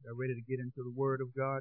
Are ready to get into the Word of God?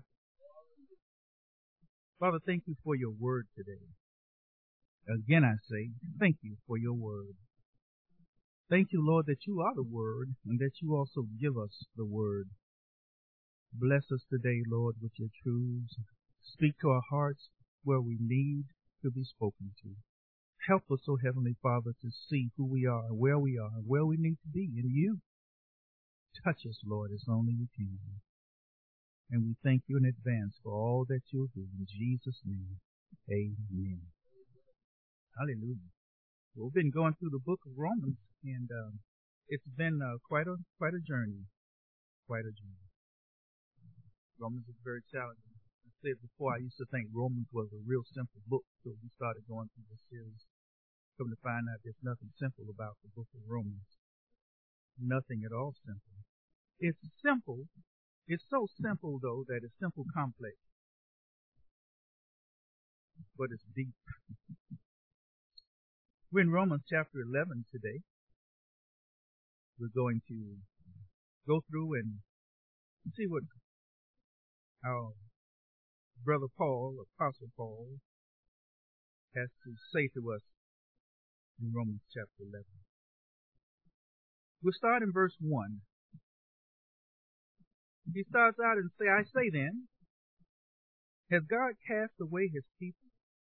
Father, thank you for your Word today. Again, I say, thank you for your Word. Thank you, Lord, that you are the Word and that you also give us the Word. Bless us today, Lord, with your truths. Speak to our hearts where we need to be spoken to. Help us, O Heavenly Father, to see who we are, where we need to be in you. Touch us, Lord, as only you can. And we thank you in advance for all that you'll do. In Jesus' name, amen. Hallelujah. Well, we've been going through the book of Romans, and it's been quite a journey. Quite a journey. Romans is very challenging. I said before, I used to think Romans was a real simple book, so we started going through this series. Come to find out there's nothing simple about the book of Romans. Nothing at all simple. It's simple. It's so simple, though, that it's simple complex. But it's deep. We're in Romans chapter 11 today. We're going to go through and see what our brother Paul, Apostle Paul, has to say to us in Romans chapter 11. We'll start in verse 1. He starts out and say, I say then, has God cast away his people?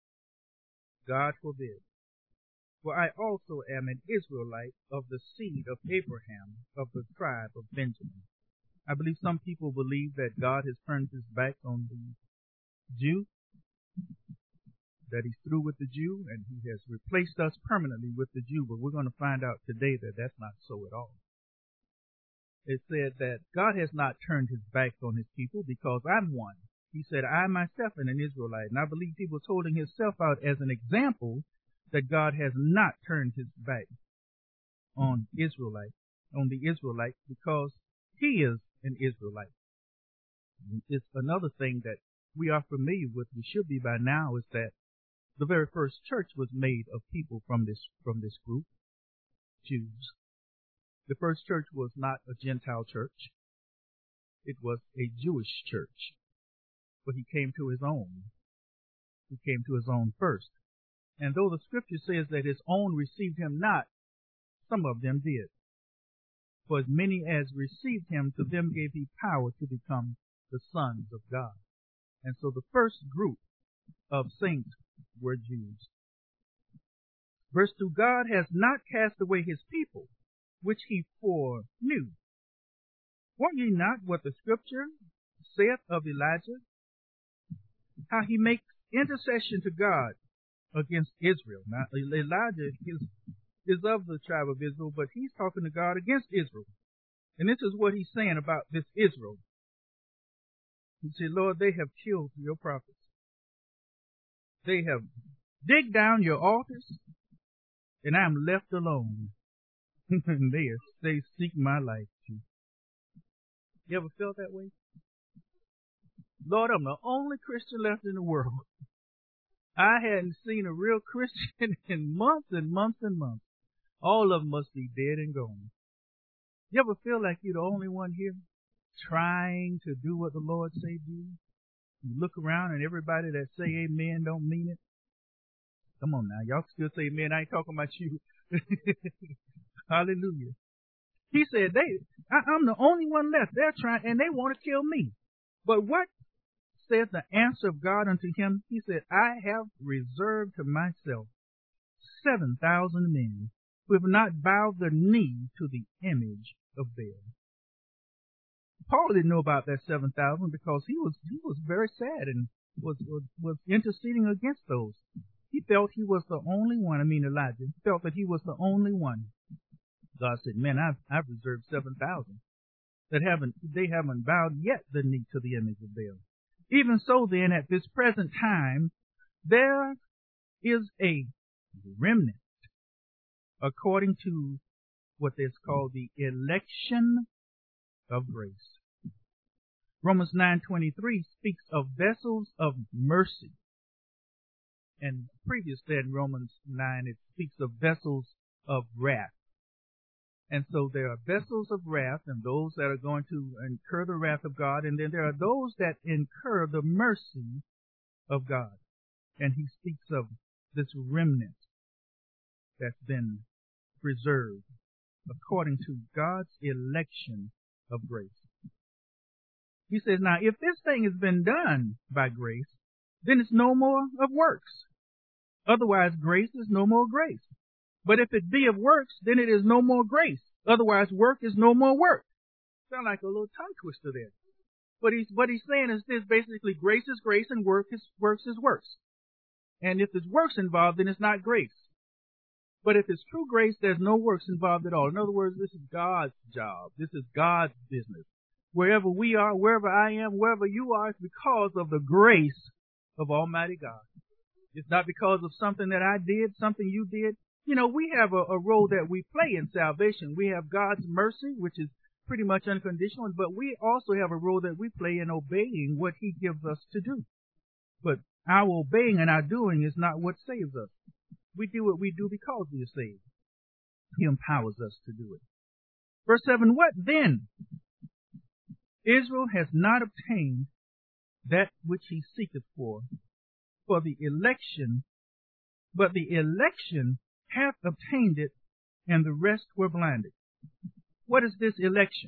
God forbid. For I also am an Israelite of the seed of Abraham, of the tribe of Benjamin. I believe some people believe that God has turned his back on the Jew, that he's through with the Jew, and he has replaced us permanently with the Jew. But we're going to find out today that that's not so at all. It said that God has not turned his back on his people because I'm one. He said, I myself am an Israelite. And I believe he was holding himself out as an example that God has not turned his back on the Israelite, because he is an Israelite. It's another thing that we are familiar with, we should be by now, is that the very first church was made of people from this group, Jews. The first church was not a Gentile church. It was a Jewish church. But he came to his own. He came to his own first. And though the scripture says that his own received him not, some of them did. For as many as received him, to them gave he power to become the sons of God. And so the first group of saints were Jews. Verse 2, God has not cast away his people, which he foreknew. Won't ye not what the scripture saith of Elijah, how he makes intercession to God against Israel? Now, Elijah is of the tribe of Israel, but he's talking to God against Israel. And this is what he's saying about this Israel. He said, Lord, they have killed your prophets. They have digged down your altars, and I am left alone. They seek my life too. You ever felt that way? Lord, I'm the only Christian left in the world. I hadn't seen a real Christian in months and months and months. All of them must be dead and gone. You ever feel like you're the only one here trying to do what the Lord say do? You look around and everybody that say amen don't mean it. Come on now, y'all still say amen. I ain't talking about you. Hallelujah. He said, I'm the only one left. They're trying, and they want to kill me. But what said the answer of God unto him? He said, I have reserved to myself 7,000 men who have not bowed the knee to the image of Baal. Paul didn't know about that 7,000 because he was very sad and was interceding against those. He felt he was the only one. Elijah felt that he was the only one. God said, man, I've reserved 7,000 that haven't bowed yet the knee to the image of Baal. Even so then, at this present time, there is a remnant according to what is called the election of grace. Romans 9:23 speaks of vessels of mercy. And previous to that, in Romans 9, it speaks of vessels of wrath. And so there are vessels of wrath and those that are going to incur the wrath of God. And then there are those that incur the mercy of God. And he speaks of this remnant that's been preserved according to God's election of grace. He says, now, if this thing has been done by grace, then it's no more of works. Otherwise, grace is no more grace. But if it be of works, then it is no more grace. Otherwise, work is no more work. Sound like a little tongue twister there. But what he's saying is this: basically, grace is grace and works is works. And if there's works involved, then it's not grace. But if it's true grace, there's no works involved at all. In other words, this is God's job. This is God's business. Wherever we are, wherever I am, wherever you are, it's because of the grace of Almighty God. It's not because of something that I did, something you did. You know, we have a role that we play in salvation. We have God's mercy, which is pretty much unconditional, but we also have a role that we play in obeying what He gives us to do. But our obeying and our doing is not what saves us. We do what we do because we are saved. He empowers us to do it. Verse 7, what then? Israel has not obtained that which he seeketh for the election, but the election hath obtained it, and the rest were blinded. What is this election?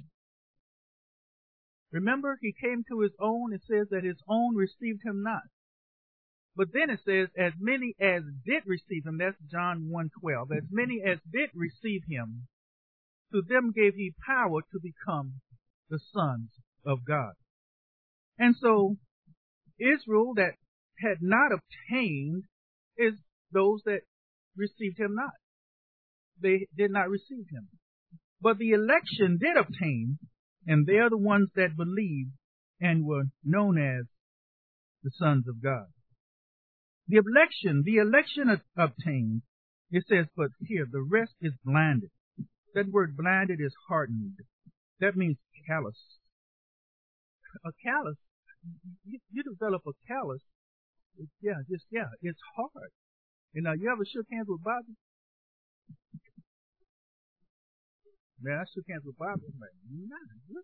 Remember, he came to his own. It says that his own received him not. But then it says, as many as did receive him, that's John 1:12, as many as did receive him, to them gave he power to become the sons of God. And so, Israel that had not obtained is those that received him not. They did not receive him. But the election did obtain, and they are the ones that believed and were known as the sons of God. The election obtained, it says, but here, the rest is blinded. That word blinded is hardened. That means callous. A callus, you develop a callus, it's hard. You know, you ever shook hands with Bobby? Man, I shook hands with Bobby. I'm like, nah,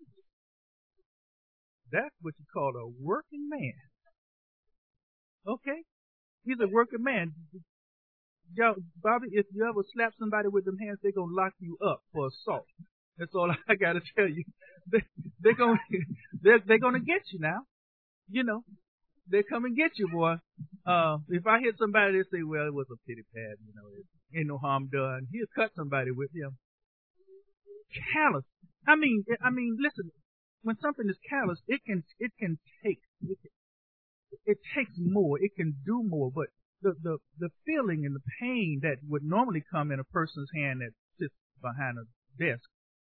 that's what you call a working man. Okay? He's a working man. Bobby, if you ever slap somebody with them hands, they're going to lock you up for assault. That's all I got to tell you. They're going to get you now. You know, they come and get you, boy. If I hit somebody, they say, well, it was a pity pad. You know, it ain't no harm done. He'll cut somebody with him. Callous. I mean, listen, when something is callous, it takes more. It can do more. But the feeling and the pain that would normally come in a person's hand that sits behind a desk,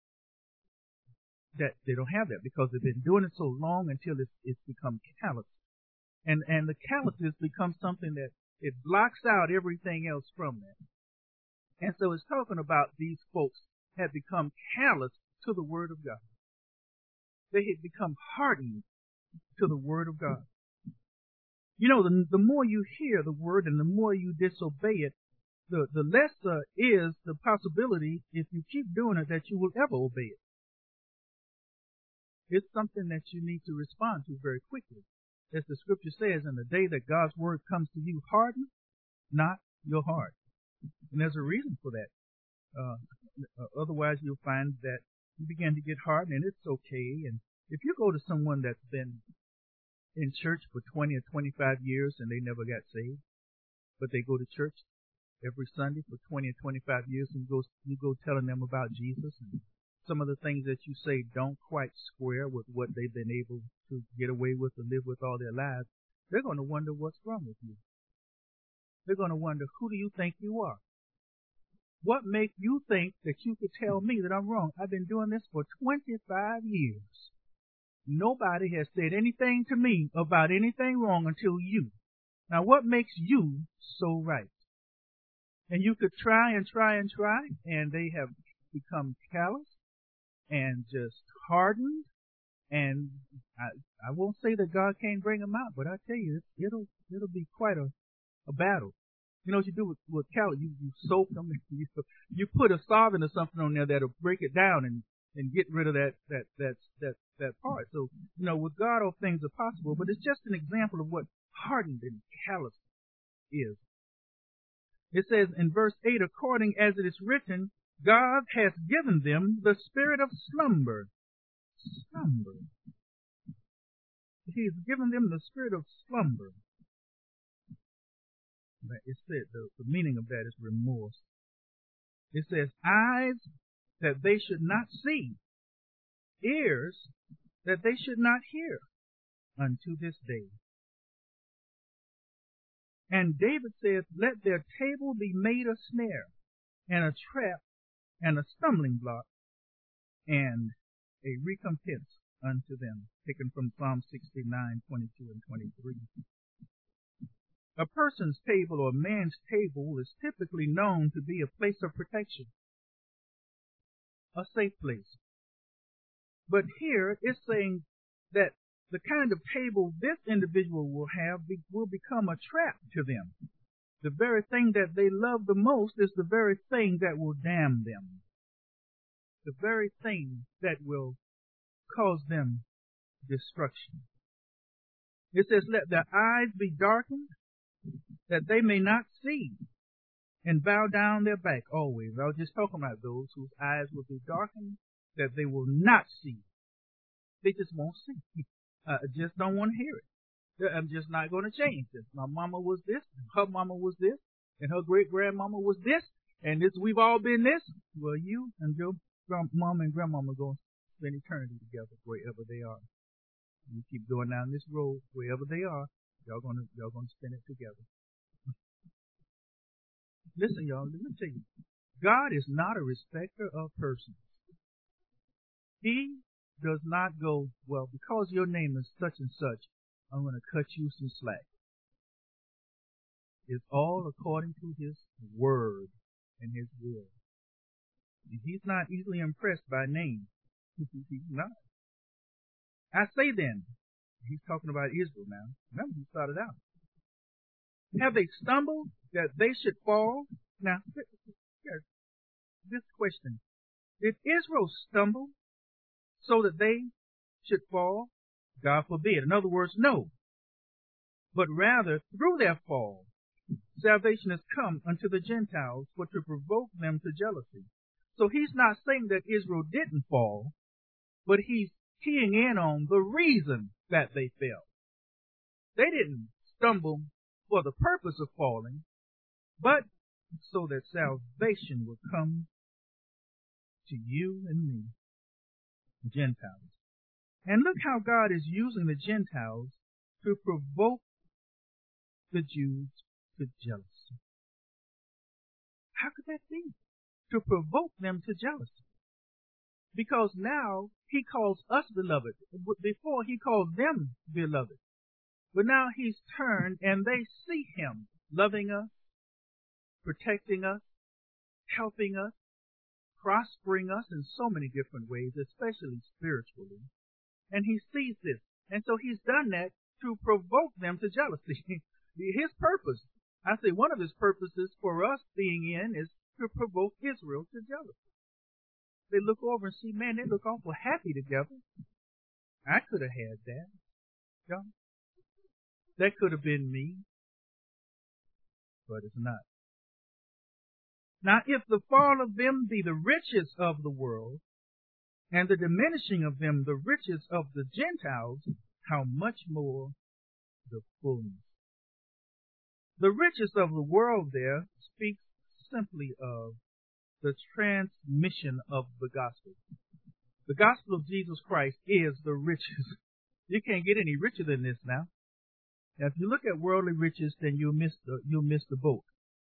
that they don't have that because they've been doing it so long until it's become callous. And the callousness becomes something that it blocks out everything else from that. And so it's talking about these folks had become callous to the Word of God. They had become hardened to the Word of God. You know, the more you hear the Word and the more you disobey it, the less is the possibility, if you keep doing it, that you will ever obey it. It's something that you need to respond to very quickly. As the Scripture says, in the day that God's Word comes to you, harden not your heart. And there's a reason for that. Otherwise, you'll find that you begin to get hardened, and it's okay. And if you go to someone that's been in church for 20 or 25 years and they never got saved, but they go to church every Sunday for 20 or 25 years, and you go telling them about Jesus, and some of the things that you say don't quite square with what they've been able to get away with and live with all their lives, they're going to wonder what's wrong with you. They're going to wonder, who do you think you are? What makes you think that you could tell me that I'm wrong? I've been doing this for 25 years. Nobody has said anything to me about anything wrong until you. Now, what makes you so right? And you could try and try and try, and they have become callous and just hardened. And I won't say that God can't bring them out, but I tell you, it'll be quite a battle. You know what you do with carrots? You soak them. You put a solvent or something on there that'll break it down and get rid of that part. So, with God all things are possible, but it's just an example of what hardened and callous is. It says in verse 8, according as it is written, God has given them the spirit of slumber. Slumber. He's given them the spirit of slumber. It said the meaning of that is remorse. It says eyes that they should not see, ears that they should not hear unto this day. And David says, let their table be made a snare and a trap and a stumbling block and a recompense unto them. Taken from Psalm 69, 22 and 23. A person's table or a man's table is typically known to be a place of protection, a safe place. But here it's saying that the kind of table this individual will have will become a trap to them. The very thing that they love the most is the very thing that will damn them. The very thing that will cause them destruction. It says, let their eyes be darkened, that they may not see, and bow down their back always. I was just talking about those whose eyes will be darkened, that they will not see. They just won't see. Just don't want to hear it. I'm just not going to change this. My mama was this, her mama was this, and her great-grandmama was this, and we've all been this. Well, you and your mama and grandmama are going to spend eternity together wherever they are. You keep going down this road, wherever they are, y'all gonna spend it together. Listen, y'all, let me tell you, God is not a respecter of persons. He does not go, well, because your name is such and such, I'm going to cut you some slack. It's all according to His word and His will. And He's not easily impressed by names. He's not. I say then, He's talking about Israel now. Remember, He started out. Have they stumbled that they should fall? Now, this question. Did Israel stumble so that they should fall? God forbid. In other words, no. But rather, through their fall, salvation has come unto the Gentiles for to provoke them to jealousy. So He's not saying that Israel didn't fall, but He's keying in on the reason that they fell. They didn't stumble for the purpose of falling, but so that salvation will come to you and me, the Gentiles. And look how God is using the Gentiles to provoke the Jews to jealousy. How could that be? To provoke them to jealousy. Because now He calls us beloved. Before He called them beloved. But now He's turned and they see Him loving us, protecting us, helping us, prospering us in so many different ways, especially spiritually. And He sees this. And so He's done that to provoke them to jealousy. His purpose, I say one of His purposes for us being in is to provoke Israel to jealousy. They look over and see, man, they look awful happy together. I could have had that. Yeah. That could have been me. But it's not. Now, if the fall of them be the riches of the world, and the diminishing of them the riches of the Gentiles, how much more the fullness. The riches of the world there speaks simply of the transmission of the gospel. The gospel of Jesus Christ is the riches. You can't get any richer than this now. Now, if you look at worldly riches, then you'll miss the boat.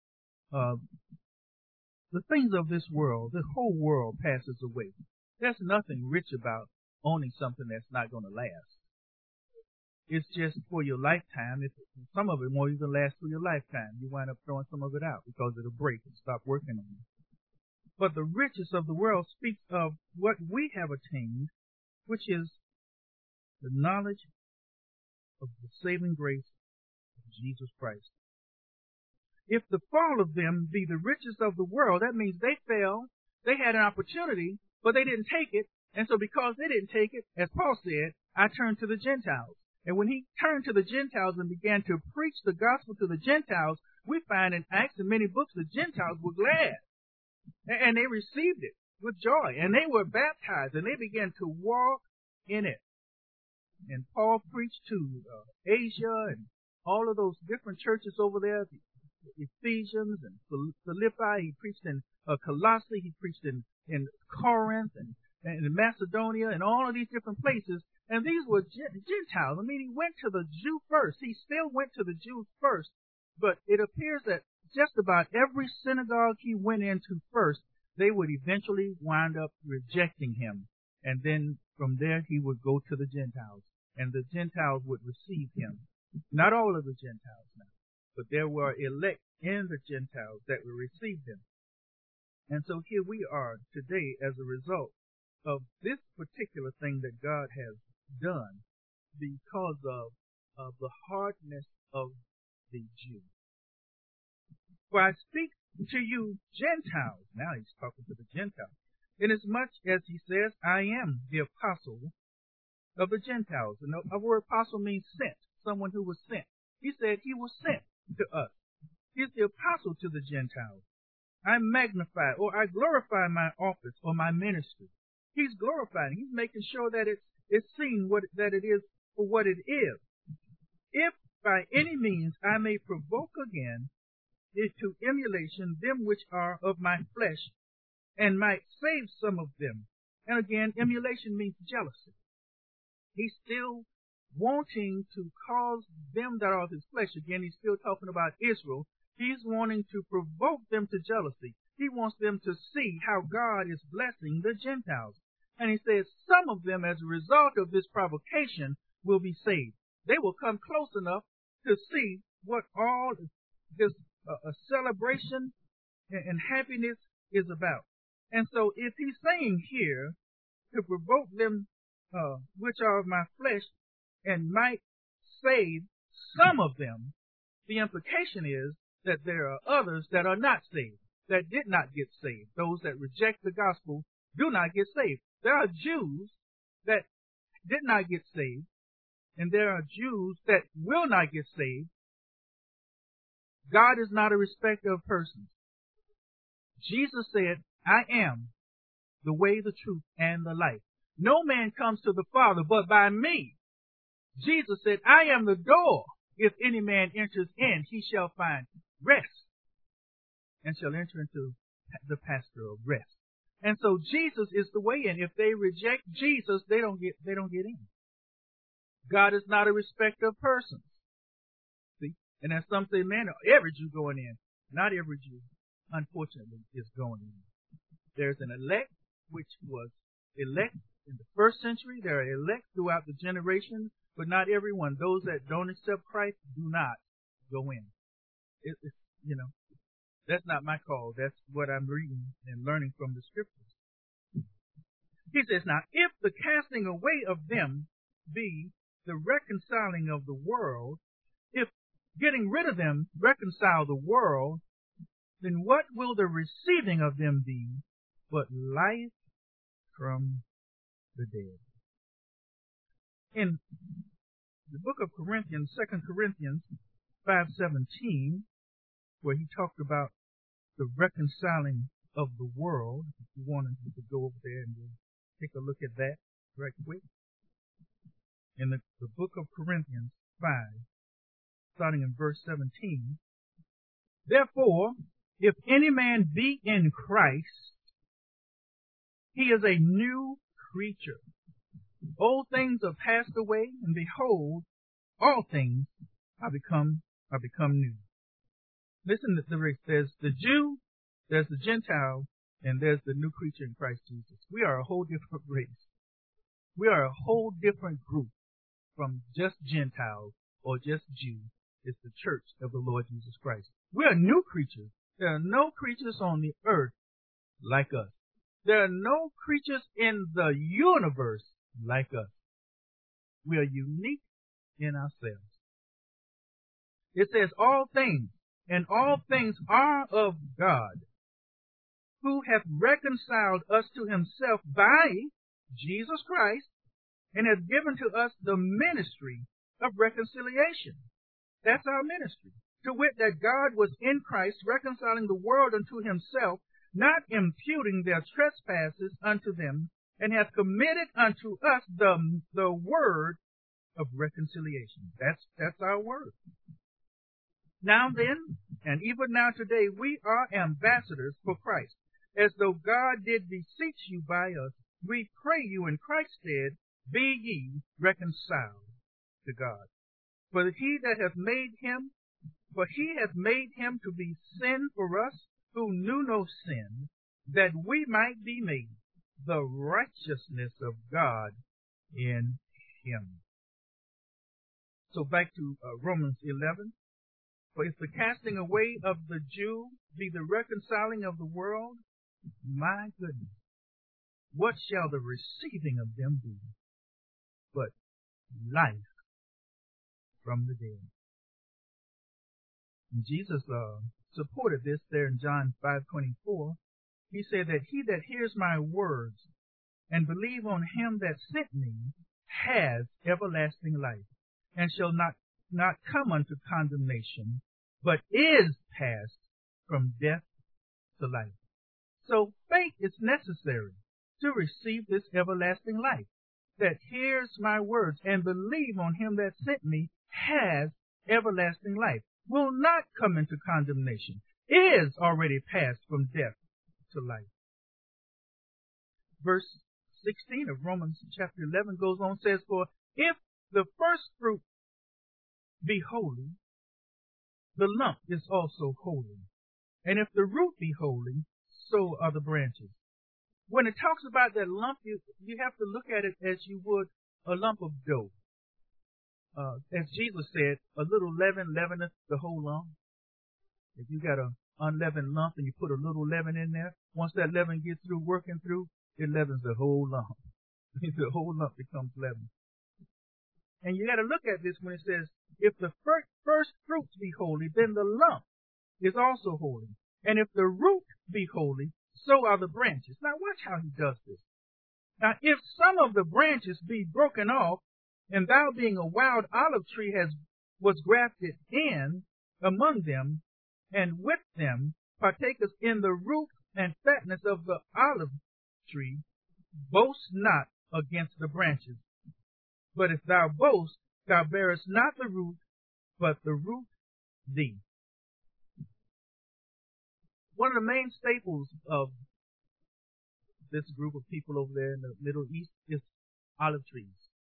The things of this world, the whole world passes away. There's nothing rich about owning something that's not going to last. It's just for your lifetime. Some of it won't even last for your lifetime. You wind up throwing some of it out because it'll break and stop working on you. But the riches of the world speaks of what we have attained, which is the knowledge of the saving grace of Jesus Christ. if the fall of them be the riches of the world, that means they fell. They had an opportunity, but they didn't take it. And so because they didn't take it, as Paul said, I turned to the Gentiles. And when he turned to the Gentiles and began to preach the gospel to the Gentiles, we find in Acts and many books the Gentiles were glad. And they received it with joy. And they were baptized and they began to walk in it. And Paul preached to Asia and all of those different churches over there, Ephesians and Philippi. He preached in Colossae. He preached in Corinth and in Macedonia and all of these different places. And these were Gentiles. I mean, he went to the Jew first. He still went to the Jews first. But it appears that just about every synagogue he went into first, they would eventually wind up rejecting him. And then from there he would go to the Gentiles. And the Gentiles would receive him. Not all of the Gentiles now, but there were elect in the Gentiles that would receive him. And so here we are today as a result of this particular thing that God has done because of the hardness of the Jew. For I speak to you Gentiles. Now he's talking to the Gentiles. Inasmuch as he says, I am the apostle of the Gentiles. And the word apostle means sent, someone who was sent. He said he was sent to us. He's the apostle to the Gentiles. I magnify or I glorify my office or my ministry. He's glorifying. He's making sure that it's seen that it is for what it is. If by any means I may provoke again to emulation them which are of my flesh, and might save some of them. And again, emulation means jealousy. He's still wanting to cause them that are of his flesh. Again, he's still talking about Israel. He's wanting to provoke them to jealousy. He wants them to see how God is blessing the Gentiles. And he says some of them, as a result of this provocation, will be saved. They will come close enough to see what all this celebration and happiness is about. And so if he's saying here to provoke them which are of my flesh and might save some of them, the implication is that there are others that are not saved, that did not get saved. Those that reject the gospel do not get saved. There are Jews that did not get saved, and there are Jews that will not get saved. God is not a respecter of persons. Jesus said, I am the way, the truth, and the life. No man comes to the Father but by me. Jesus said, I am the door. If any man enters in, he shall find rest and shall enter into the pasture of rest. And so Jesus is the way in. If they reject Jesus, they don't get in. God is not a respecter of persons. See? And as some say, man, every Jew going in. Not every Jew, unfortunately, is going in. There's an elect which was elect in the first century. There are elect throughout the generations, but not everyone. Those that don't accept Christ do not go in. That's not my call. That's what I'm reading and learning from the scriptures. He says, now, if the casting away of them be the reconciling of the world, if getting rid of them reconcile the world, then what will the receiving of them be but life from the dead? In the book of Corinthians, 2 Corinthians 5:17, where he talked about the reconciling of the world, if you wanted to go over there and take a look at that right quick. In the book of Corinthians 5, starting in verse 17, therefore, if any man be in Christ, he is a new creature. Old things are passed away, and behold, all things are become new. Listen to the race. There's the Jew, there's the Gentile, and there's the new creature in Christ Jesus. We are a whole different race. We are a whole different group from just Gentiles or just Jews. It's the church of the Lord Jesus Christ. We are new creatures. There are no creatures on the earth like us. There are no creatures in the universe like us. We are unique in ourselves. It says all things, and all things are of God, who hath reconciled us to himself by Jesus Christ, and hath given to us the ministry of reconciliation. That's our ministry. To wit, that God was in Christ reconciling the world unto himself, not imputing their trespasses unto them, and hath committed unto us the word of reconciliation. That's our word. Now then, and even now today, we are ambassadors for Christ, as though God did beseech you by us. We pray you in Christ's stead, be ye reconciled to God. For he hath made him to be sin for us who knew no sin, that we might be made the righteousness of God in him. So back to Romans 11. For if the casting away of the Jew be the reconciling of the world, my goodness, what shall the receiving of them be but life from the dead? And Jesus supported this there in John 5:24. He said that he that hears my words and believe on him that sent me has everlasting life, and shall not come unto condemnation, but is passed from death to life. So faith is necessary to receive this everlasting life. That hears my words and believe on him that sent me has everlasting life, will not come into condemnation, is already passed from death to life. Verse 16 of Romans chapter 11 goes on, says, for if the first fruit be holy, the lump is also holy. And if the root be holy, so are the branches. When it talks about that lump, you have to look at it as you would a lump of dough. As Jesus said, a little leaven leaveneth the whole lump. If you got an unleavened lump and you put a little leaven in there, once that leaven gets through working through, it leavens the whole lump. The whole lump becomes leavened. And you got to look at this when it says, if the first fruits be holy, then the lump is also holy. And if the root be holy, so are the branches. Now watch how he does this. Now if some of the branches be broken off, and thou being a wild olive tree was grafted in among them, and with them partakest in the root and fatness of the olive tree, boast not against the branches. But if thou boast, thou bearest not the root, but the root thee. One of the main staples of this group of people over there in the Middle East is olive trees.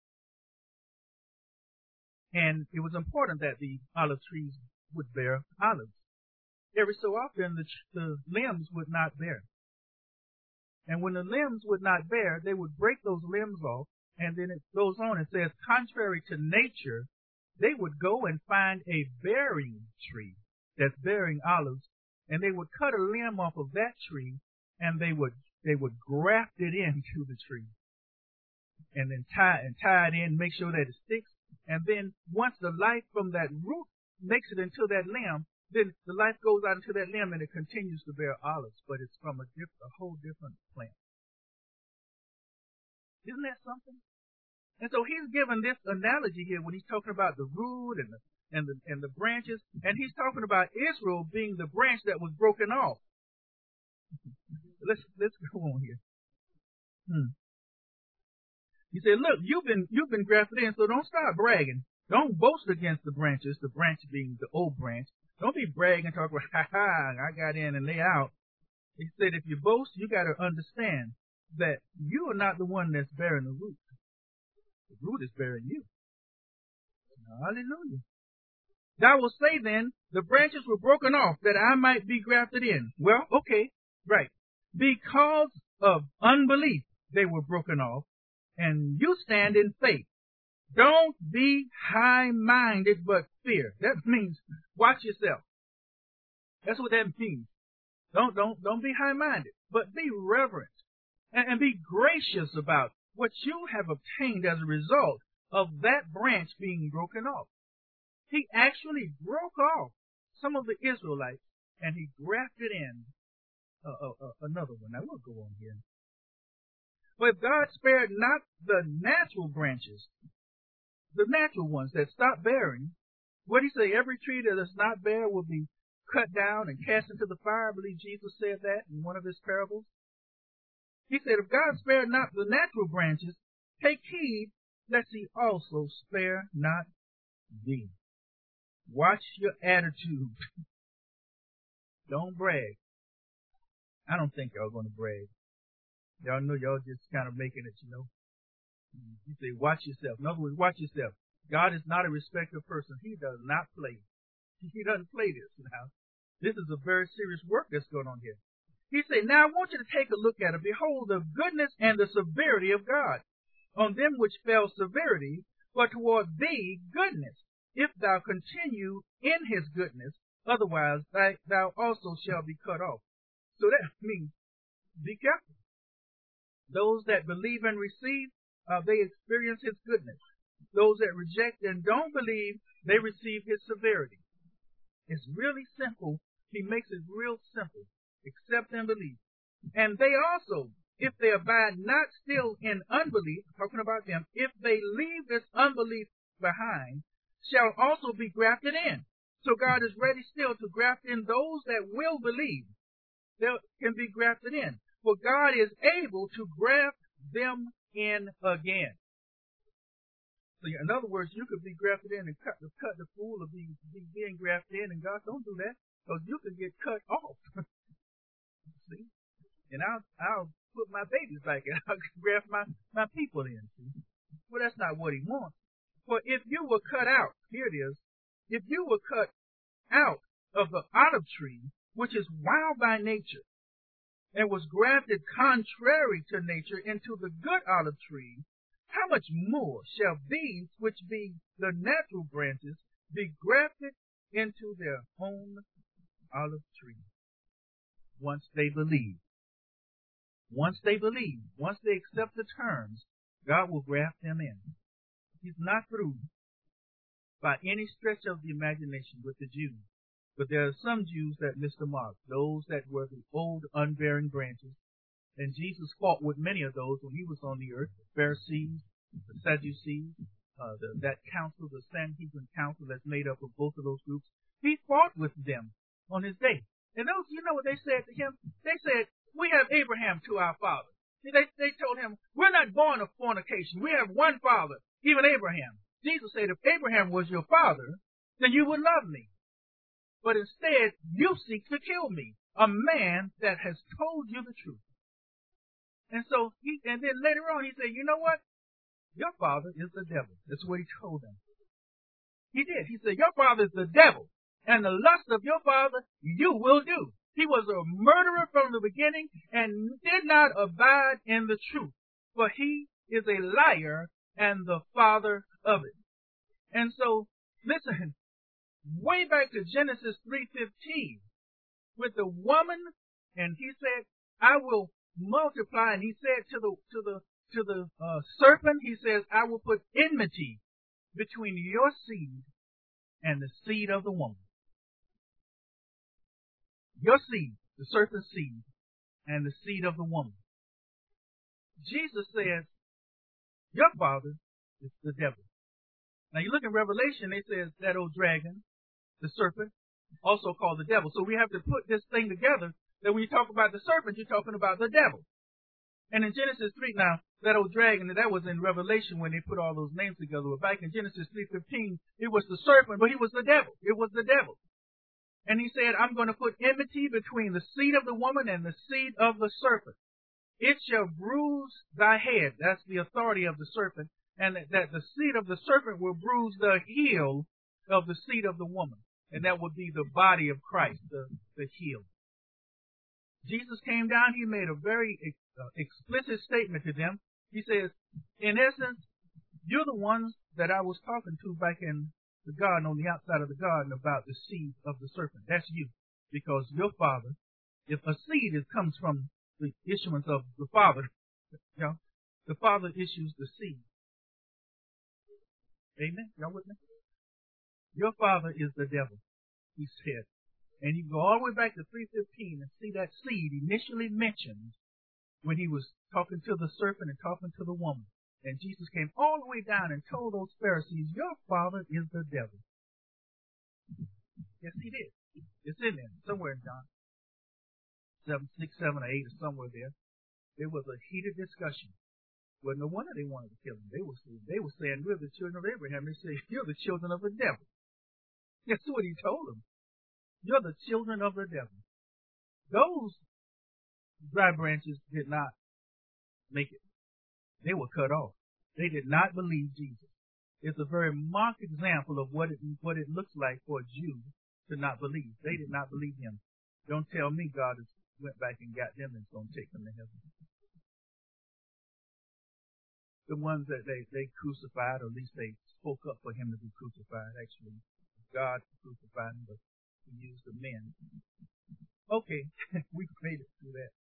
And it was important that the olive trees would bear olives. Every so often, the limbs would not bear. And when the limbs would not bear, they would break those limbs off. And then it goes on and says, contrary to nature, they would go and find a bearing tree that's bearing olives, and they would cut a limb off of that tree, and they would graft it into the tree, and then tie it in, make sure that it sticks. And then once the life from that root makes it into that limb, then the life goes out into that limb and it continues to bear olives, but it's from a whole different plant. Isn't that something? And so he's given this analogy here when he's talking about the root and the branches, and he's talking about Israel being the branch that was broken off. Let's go on here. He said, look, you've been grafted in, so don't start bragging. Don't boast against the branches, the branch being the old branch. Don't be bragging and talk about, I got in and they out. He said, if you boast, you got to understand that you are not the one that's bearing the root. The root is bearing you. Hallelujah. Thou will say then, the branches were broken off that I might be grafted in. Well, okay, right. Because of unbelief, they were broken off, and you stand in faith. Don't be high-minded, but fear. That means watch yourself. That's what that means. Don't be high-minded, but be reverent and be gracious about what you have obtained as a result of that branch being broken off. He actually broke off some of the Israelites, and he grafted in another one. Now we'll go on here. But if God spared not the natural branches, the natural ones that stop bearing, what did he say? Every tree that does not bear will be cut down and cast into the fire. I believe Jesus said that in one of his parables. He said, if God spared not the natural branches, take heed lest he also spare not thee. Watch your attitude. Don't brag. I don't think y'all going to brag. Y'all know y'all just kind of making it, you know. You say, watch yourself. In other words, watch yourself. God is not a respecter of person. He does not play. He doesn't play this now. This is a very serious work that's going on here. He said, now I want you to take a look at it. Behold, the goodness and the severity of God. On them which fell severity, but toward thee goodness, if thou continue in his goodness, otherwise thou also shalt be cut off. So that means, be careful. Those that believe and receive, they experience his goodness. Those that reject and don't believe, they receive his severity. It's really simple. He makes it real simple. Accept and believe. And they also, if they abide not still in unbelief, talking about them, if they leave this unbelief behind, shall also be grafted in. So God is ready still to graft in those that will believe. They can be grafted in. For God is able to graft them in again. So in other words, you could be grafted in and cut the fool or be being grafted in, and God don't do that, because you could get cut off. See? And I'll put my babies back in. I'll graft my people in. See? Well, that's not what he wants. For if you were cut out, here it is, if you were cut out of the olive tree, which is wild by nature, and was grafted contrary to nature into the good olive tree, how much more shall these, which be the natural branches, be grafted into their own olive tree? Once they believe. Once they believe, once they accept the terms, God will graft them in. He's not through by any stretch of the imagination with the Jews. But there are some Jews that missed the mark, those that were the old unbearing branches. And Jesus fought with many of those when he was on the earth, the Pharisees, the Sadducees, that council, the Sanhedrin council that's made up of both of those groups. He fought with them on his day. And those, you know what they said to him? They said, we have Abraham to our father. They told him, we're not born of fornication. We have one father, even Abraham. Jesus said, if Abraham was your father, then you would love me. But instead, you seek to kill me, a man that has told you the truth. And so, and then later on, he said, you know what? Your father is the devil. That's what he told them. He did. He said, your father is the devil, and the lust of your father you will do. He was a murderer from the beginning and did not abide in the truth, for he is a liar and the father of it. And so, listen, way back to Genesis 3:15, with the woman, and he said, I will multiply, and he said to the serpent, he says, I will put enmity between your seed and the seed of the woman. Your seed, the serpent's seed, and the seed of the woman. Jesus says, your father is the devil. Now you look in Revelation, it says that old dragon, the serpent, also called the devil. So we have to put this thing together, that when you talk about the serpent, you're talking about the devil. And in Genesis 3, now, that old dragon, that was in Revelation when they put all those names together. But back in Genesis 3:15, it was the serpent, but he was the devil. It was the devil. And he said, I'm going to put enmity between the seed of the woman and the seed of the serpent. It shall bruise thy head. That's the authority of the serpent. And that the seed of the serpent will bruise the heel of the seed of the woman. And that would be the body of Christ, the heel. Jesus came down. He made a very explicit statement to them. He says, in essence, you're the ones that I was talking to back in the garden, on the outside of the garden, about the seed of the serpent. That's you. Because your father, if a seed comes from the issuance of the father, you know, the father issues the seed. Amen? Y'all with me? Your father is the devil. he said. And you go all the way back to 3:15 and see that seed initially mentioned when he was talking to the serpent and talking to the woman. And Jesus came all the way down and told those Pharisees, your father is the devil. Yes, he did. It's in there, somewhere in John 7, 6, 7, or 8, or somewhere there. There was a heated discussion. Well, no wonder they wanted to kill him. They were saying, we're the children of Abraham. They say, you're the children of the devil. That's what he told them. You're the children of the devil. Those dry branches did not make it. They were cut off. They did not believe Jesus. It's a very marked example of what it looks like for a Jew to not believe. They did not believe him. Don't tell me God went back and got them and is going to take them to heaven. The ones that they crucified, or at least they spoke up for him to be crucified. Actually, God crucified him, but he used the men. Okay, we made it through that.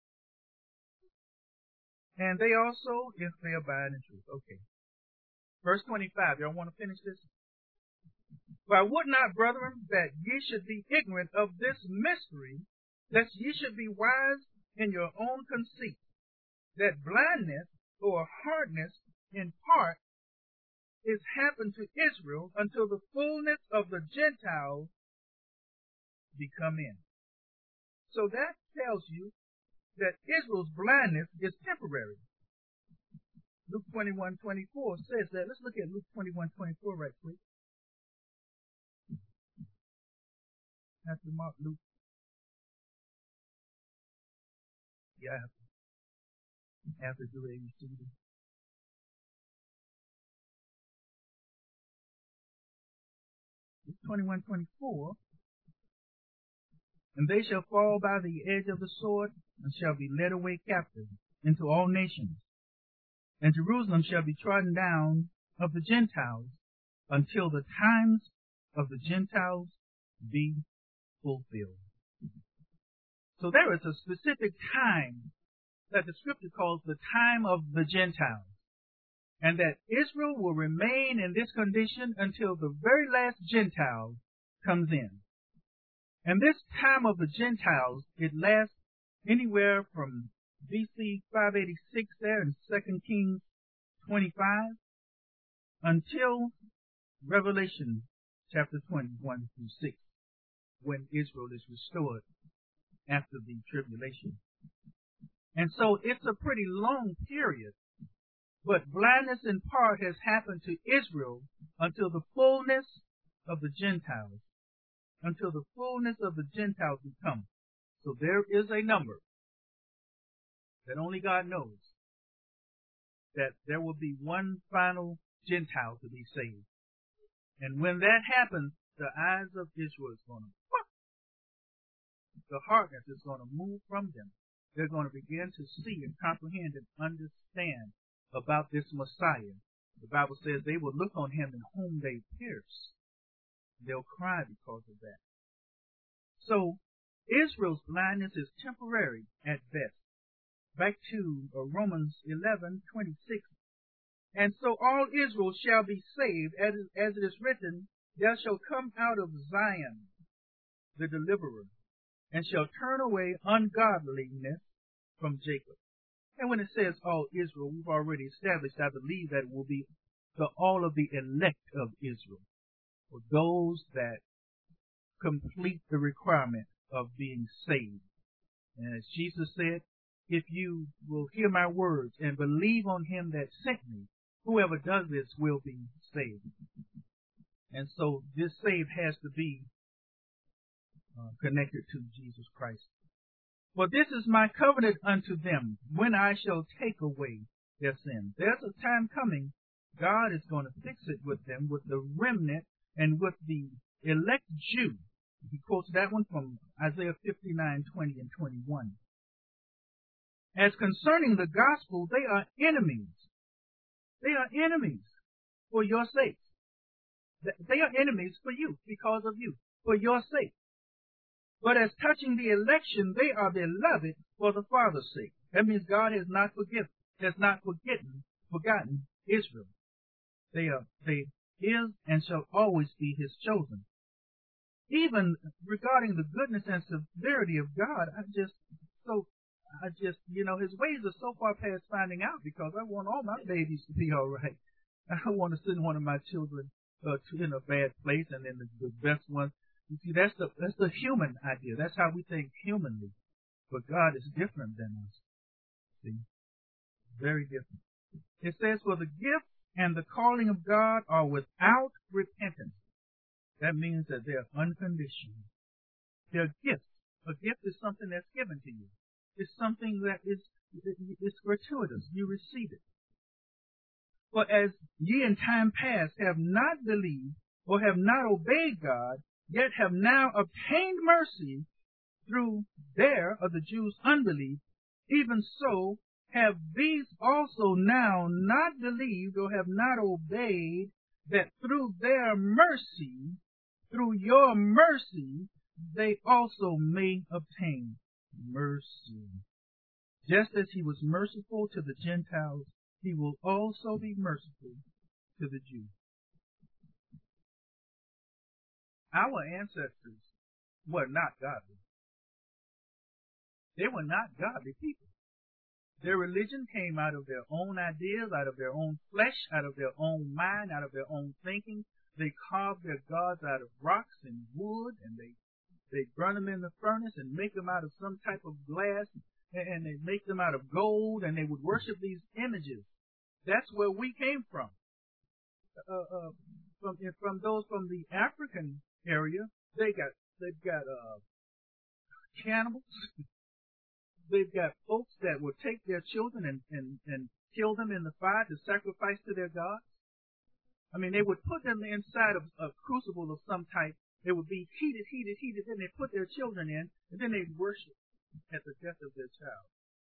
And they also, if they abide in truth. Okay. Verse 25, y'all want to finish this? For I would not, brethren, that ye should be ignorant of this mystery, lest ye should be wise in your own conceit, that blindness or hardness in part is happened to Israel until the fullness of the Gentiles be come in. So that tells you that Israel's blindness is temporary. Luke 21:24 says that. Let's look at Luke 21:24 right quick. Have to mark Luke. Yeah, I have to do ABC. Luke 21:24. And they shall fall by the edge of the sword, and shall be led away captive into all nations. And Jerusalem shall be trodden down of the Gentiles, until the times of the Gentiles be fulfilled. So there is a specific time that the scripture calls the time of the Gentiles. And that Israel will remain in this condition until the very last Gentile comes in. And this time of the Gentiles, it lasts anywhere from BC 586 there in 2 Kings 25 until Revelation chapter 21 through 6, when Israel is restored after the tribulation. And so it's a pretty long period, but blindness in part has happened to Israel until the fullness of the Gentiles, until the fullness of the Gentiles will come. So there is a number that only God knows, that there will be one final Gentile to be saved. And when that happens, the eyes of Israel is going to, the hardness is going to move from them. They're going to begin to see and comprehend and understand about this Messiah. The Bible says they will look on him in whom they pierce. They'll cry because of that. So Israel's blindness is temporary at best. Back to Romans 11:26. And so all Israel shall be saved, as it is written, there shall come out of Zion the deliverer, and shall turn away ungodliness from Jacob. And when it says all Israel, we've already established, I believe, that it will be all of the elect of Israel, or those that complete the requirement of being saved. And as Jesus said, if you will hear my words and believe on him that sent me, whoever does this will be saved. And so this saved has to be connected to Jesus Christ. For this is my covenant unto them, when I shall take away their sins. There's a time coming, God is going to fix it with them, with the remnant and with the elect Jew. He quotes that one from Isaiah 59:20 and 21. As concerning the gospel, they are enemies. They are enemies for your sake. They are enemies for you, because of you, for your sake. But as touching the election, they are beloved for the Father's sake. That means God has not forgotten Israel. They is and shall always be his chosen. even regarding the goodness and severity of God, His ways are so far past finding out, because I want all my babies to be all right. I don't want to send one of my children in a bad place, and then the best one. You see, that's the human idea. That's how we think humanly. But God is different than us. See, very different. It says, "For the gift and the calling of God are without repentance." That means that they're unconditional. They're gifts. A gift is something that's given to you. It's something that is gratuitous. You receive it. "For as ye in time past have not believed or have not obeyed God, yet have now obtained mercy through the Jews' unbelief, even so have these also now not believed or have not obeyed, that through their mercy, through your mercy, they also may obtain mercy. Just as he was merciful to the Gentiles, he will also be merciful to the Jews." Our ancestors were not godly. They were not godly people. Their religion came out of their own ideas, out of their own flesh, out of their own mind, out of their own thinking. They carved their gods out of rocks and wood, and they burn them in the furnace and make them out of some type of glass, and they make them out of gold, and they would worship these images. That's where we came from. From those from the African area, they've got cannibals. They've got folks that will take their children and kill them in the fire to sacrifice to their gods. I mean, they would put them inside of a crucible of some type. They would be heated, then they put their children in, and then they'd worship at the death of their child.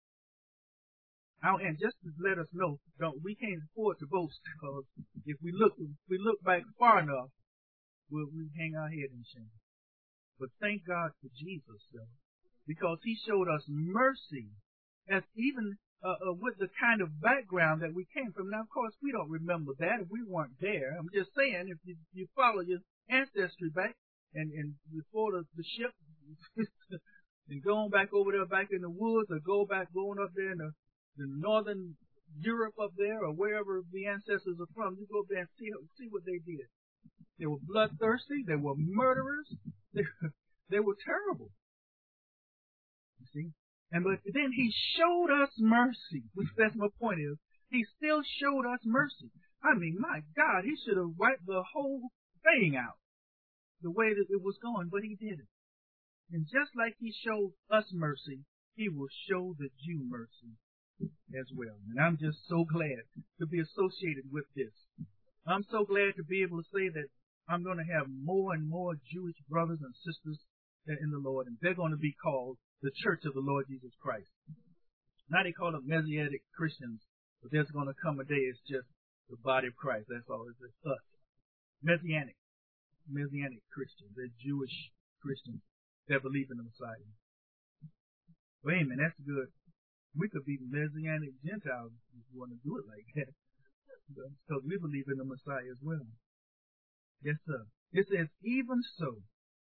And just to let us know, we can't afford to boast, because if we look back far enough, we hang our head in shame. But thank God for Jesus, though, because he showed us mercy, as even with the kind of background that we came from. Now, of course, we don't remember that if we weren't there. I'm just saying, if you follow your ancestry back and before the ship and going back over there back in the woods, or going up there in the northern Europe up there, or wherever the ancestors are from, you go up there and see what they did. They were bloodthirsty. They were murderers. They were terrible. You see? But then he showed us mercy, which that's my point is. He still showed us mercy. I mean, my God, he should have wiped the whole thing out the way that it was going, but he didn't. And just like he showed us mercy, he will show the Jew mercy as well. And I'm just so glad to be associated with this. I'm so glad to be able to say that I'm going to have more and more Jewish brothers and sisters in the Lord, and they're going to be called the Church of the Lord Jesus Christ. Now they call them Messianic Christians, but there's going to come a day it's just the body of Christ. That's all. It's just us. Messianic Christians. They're Jewish Christians that believe in the Messiah. Well, amen. That's good. We could be Messianic Gentiles if you want to do it like that, because we believe in the Messiah as well. Yes, sir. It says, "Even so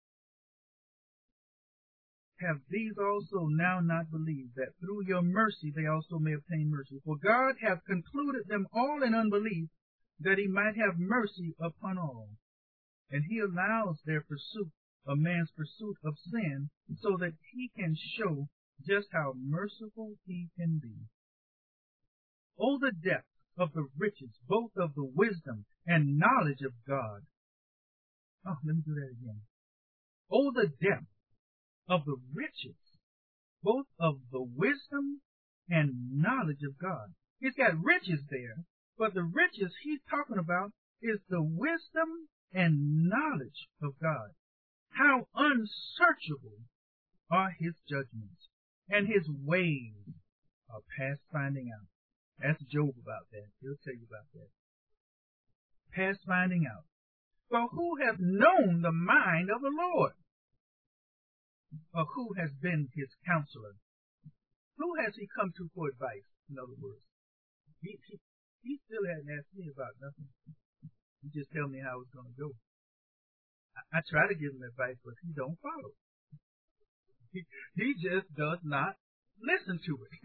have these also now not believed, that through your mercy they also may obtain mercy. For God hath concluded them all in unbelief, that he might have mercy upon all. And he allows their pursuit, a man's pursuit of sin, so that he can show just how merciful he can be. Oh, the depth of the riches, both of the wisdom and knowledge of God." Oh, let me do that again. Oh, the depth of the riches, both of the wisdom and knowledge of God. He's got riches there, but the riches he's talking about is the wisdom and knowledge of God. How unsearchable are his judgments, and his ways are past finding out. Ask Job about that. He'll tell you about that. Past finding out. For who hath known the mind of the Lord? Or who has been his counselor? Who has he come to for advice, in other words? He still hadn't asked me about nothing. He just tell me how it's going to go. I try to give him advice, but he don't follow. He just does not listen to it.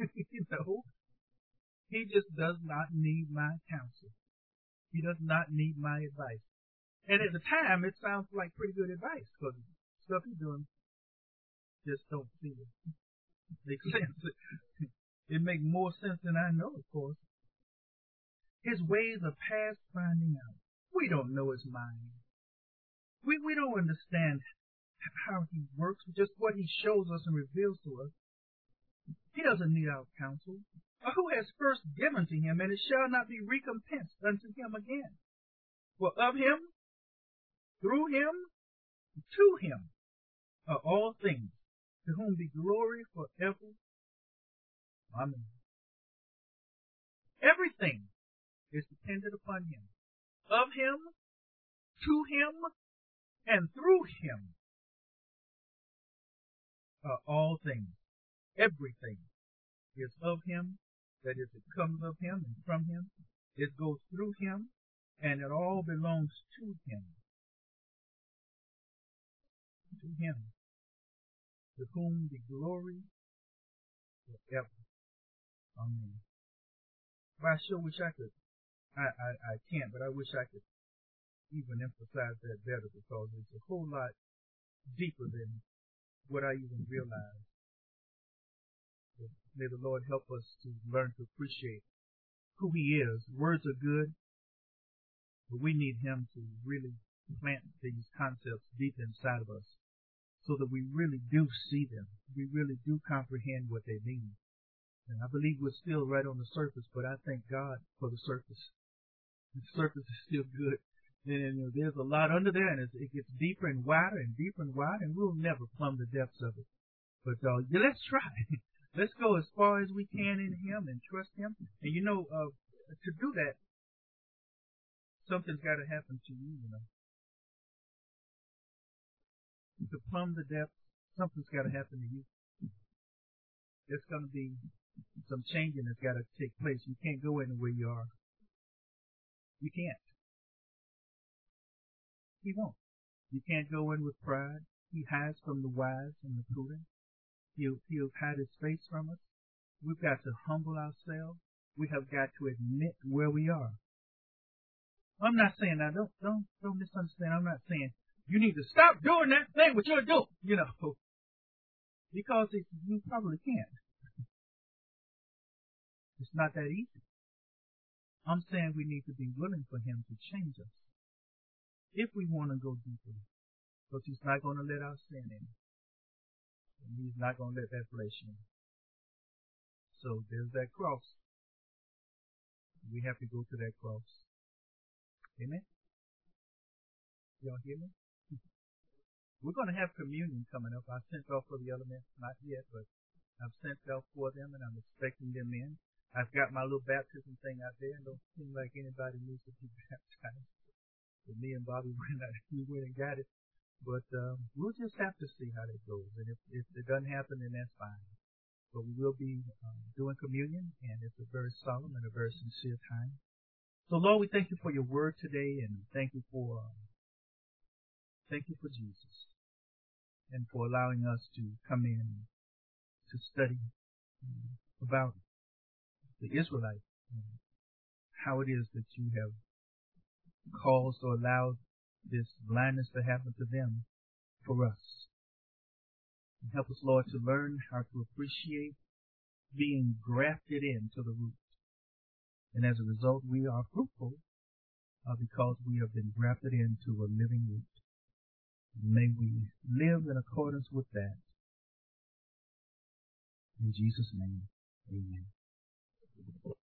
He just does not need my counsel. He does not need my advice. And at the time, it sounds like pretty good advice, because stuff he's doing just don't seem to make sense. It makes more sense than I know, of course. His ways are past finding out. We don't know his mind. We don't understand how he works, just what he shows us and reveals to us. He doesn't need our counsel. Who has first given to him, and it shall not be recompensed unto him again. For of him, through him, to him are all things, to whom be glory forever. Amen. Everything is dependent upon him. Of him, to him, and through him are all things. Everything is of him, that is, it comes of him and from him. It goes through him, and it all belongs to him. To him, to whom be glory forever. Amen. But I sure wish I could. I can't, but I wish I could even emphasize that better, because it's a whole lot deeper than what I even realized. But may the Lord help us to learn to appreciate who he is. Words are good, but we need him to really plant these concepts deep inside of us, so that we really do see them. We really do comprehend what they mean. And I believe we're still right on the surface, but I thank God for the surface. The surface is still good. And there's a lot under there, and it gets deeper and wider, and we'll never plumb the depths of it. But let's try. Let's go as far as we can in him and trust him. And to do that, something's got to happen to you, To plumb the depths, something's got to happen to you. There's going to be some changing that's got to take place. You can't go anywhere you are. You can't. He won't. You can't go in with pride. He hides from the wise and the prudent. He'll hide his face from us. We've got to humble ourselves. We have got to admit where we are. I'm not saying now, don't misunderstand. I'm not saying you need to stop doing that thing what you're doing, because you probably can't. It's not that easy. I'm saying we need to be willing for him to change us if we want to go deeper, because he's not going to let our sin in, and he's not going to let that flesh in. So there's that cross. We have to go to that cross. Amen? Y'all hear me? We're going to have communion coming up. I sent off for the elements, not yet, but I've sent off for them, and I'm expecting them in. I've got my little baptism thing out there, and don't seem like anybody needs to be baptized. But me and Bobby we went and got it. But we'll just have to see how that goes. And if it doesn't happen, then that's fine. But we will be doing communion, and it's a very solemn and a very sincere time. So, Lord, we thank you for your word today, and thank you for Jesus, and for allowing us to come in to study about the Israelites, and how it is that you have caused or allowed this blindness to happen to them for us. And help us, Lord, to learn how to appreciate being grafted into the root. And as a result, we are fruitful because we have been grafted into a living root. May we live in accordance with that. In Jesus' name, amen.